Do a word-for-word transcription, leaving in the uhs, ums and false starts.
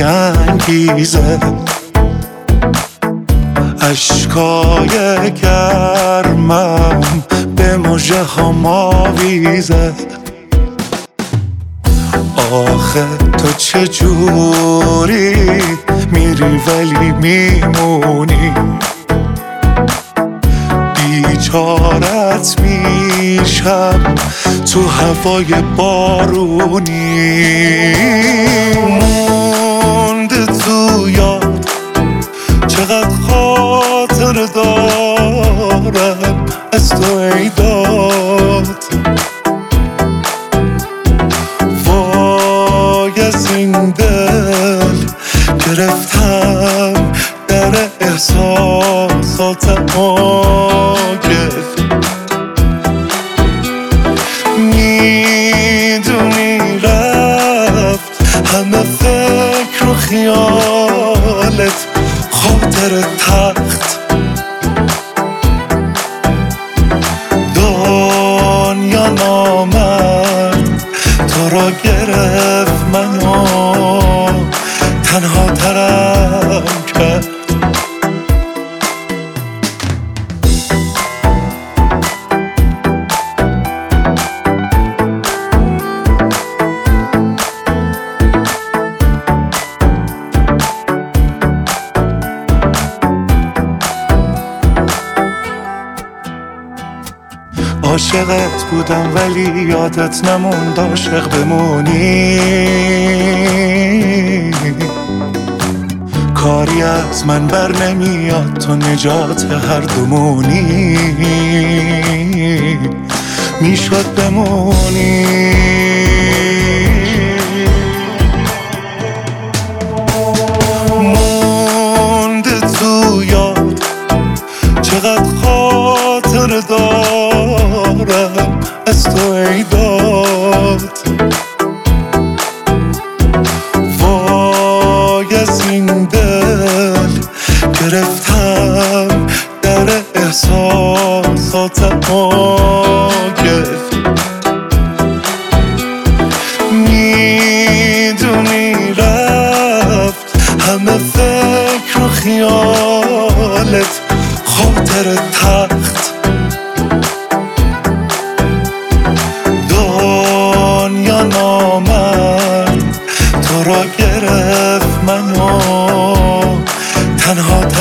میانگیزه، اشکای گرمم به مژه ها ماویزه. آخه تو چجوری میری ولی میمونی، بیچارت میشم تو هوای بارونی. مونده تو یاد چقدر خاطر دارم از تو ای داد، وای از این دل گرفتم در احساسات آگل. میدونی رفت همه فکر و خیالت، خاطر تخت دنیا نامد تو را گرفت، منو تنها ترم کرد. عاشقت بودم ولی یادت نموند عاشق بمونی، کاری از من بر نمیاد تو نجات هر دومونی، میشد بمونی. مونده تو یاد چقدر خاطر دارم از تو ای داد، وای از این دل گرفتم در احساسات آگل. میدونی رفت همه فکر و خیالت، خاطر تخت دنیا نامد تو را گرفت، منو تنها